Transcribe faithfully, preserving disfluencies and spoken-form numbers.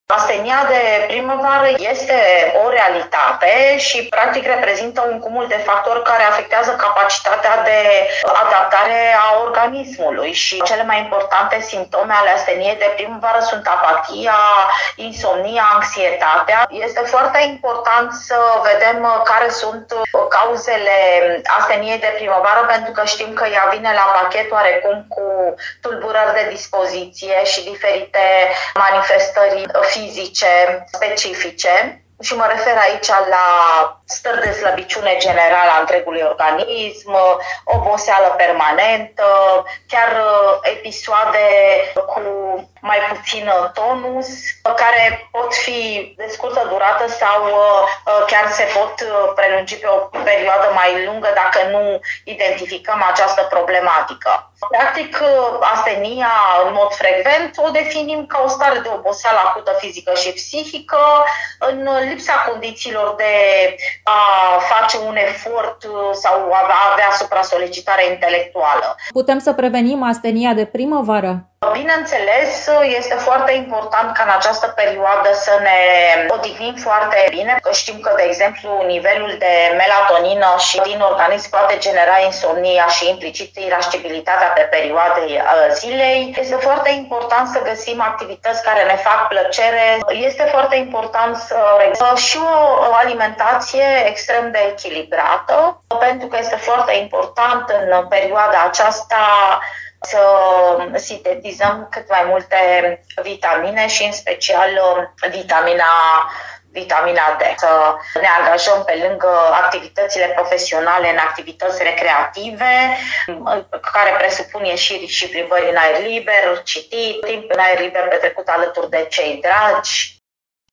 Astenia de primăvară este o realitate și practic reprezintă un cumul de factori care afectează capacitatea de adaptare a organismului și cele mai importante simptome ale asteniei de primăvară sunt apatia, insomnia, anxietatea. Este foarte important să vedem care sunt cauzele asteniei de primăvară, pentru că știm că ea vine la pachet oarecum cu tulburări de dispoziție și diferite manifestări fizice specifice. Și mă refer aici la stări de slăbiciune generală a întregului organism, oboseală permanentă, chiar episoade cu mai puțin tonus, care pot fi de scurtă durată sau chiar se pot prelungi pe o perioadă mai lungă dacă nu identificăm această problematică. Practic, astenia, în mod frecvent, o definim ca o stare de oboseală acută fizică și psihică, în lipsa condițiilor de a face un efort sau a avea supra-solicitare intelectuală. Putem să prevenim astenia de primăvară? Bineînțeles, este foarte important ca în această perioadă să ne odihnim foarte bine, că știm că, de exemplu, nivelul de melatonină și din organism poate genera insomnia și implicit irascibilitatea pe perioade zilei. Este foarte important să găsim activități care ne fac plăcere. Este foarte important să și o alimentație extrem de echilibrată, pentru că este foarte important în perioada aceasta să sintetizăm cât mai multe vitamine și în special vitamina vitamina D. Să ne angajăm pe lângă activitățile profesionale în activități recreative, care presupun ieșiri și plimbări în aer liber, citit, timp în aer liber petrecut alături de cei dragi,